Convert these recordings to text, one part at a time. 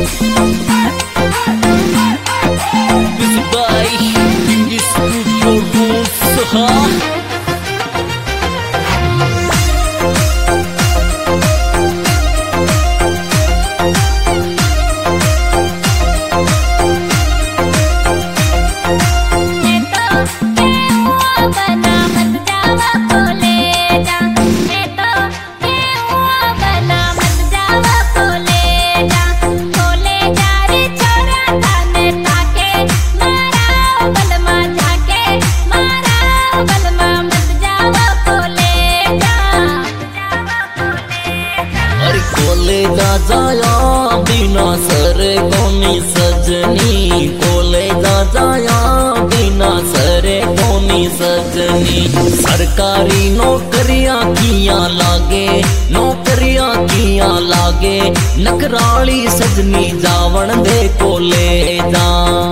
जाया बिना सर कोनी सजनी, कॉलेजा जाया बिना सर कोनी सजनी। सरकारी नौकरियां किया लागे, नौकरियां किया लागे, नकराली सजनी जावन दे कॉलेजा।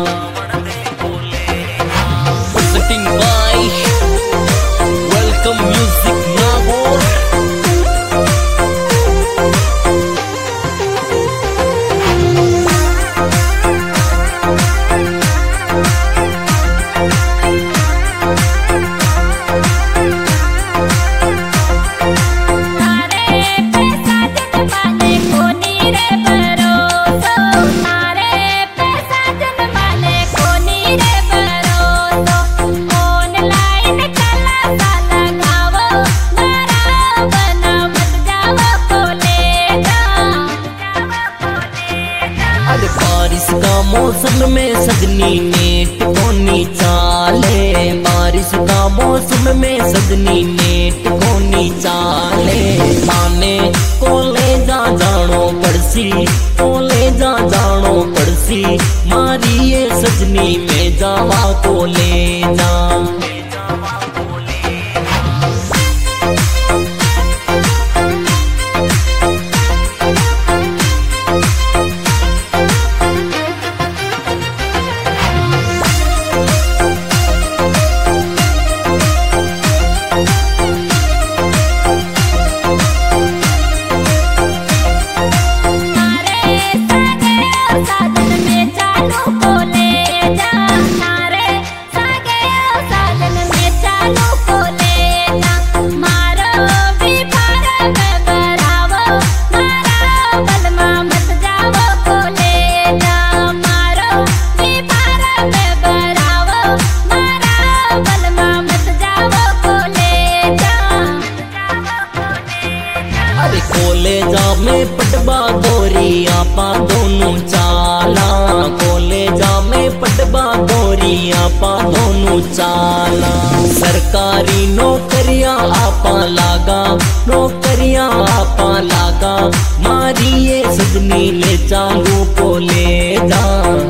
Presenting by Welcome Music Nagore। बारिश का मौसम में सजनी नेट कोनी चाले, बारिश का मौसम में सजनी नेट कोनी चाले। माने कॉलेजा जानो पड़सी, कॉलेजा जानो पड़सी, मारी ये सजनी में जावा कॉलेजा। कॉलेजा में पटबा गोरी आपा दोनों चाला, कॉलेजा में पटबा गोरी आपा दोनों चाला। सरकारी नौकरियां आपा लागा, नौकरियां आपा लागा, मारी ये सजनी ले चालू कॉलेजा।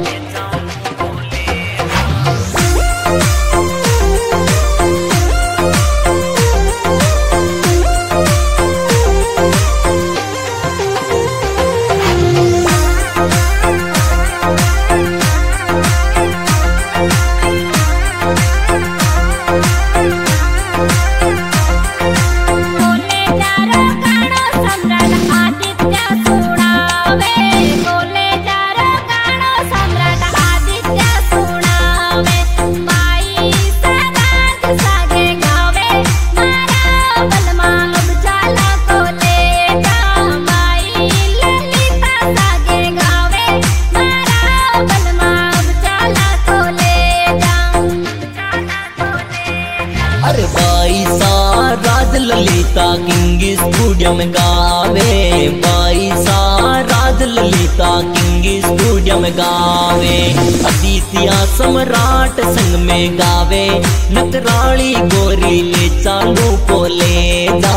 अरे बाईसा राज ललिता किंग स्टूडियो में गावे, बाईसा राज ललिता किंग स्टूडियो में गावे। अदितिया सम्राट संग में गावे, नकराली गोरी ले चालू कॉलेजा।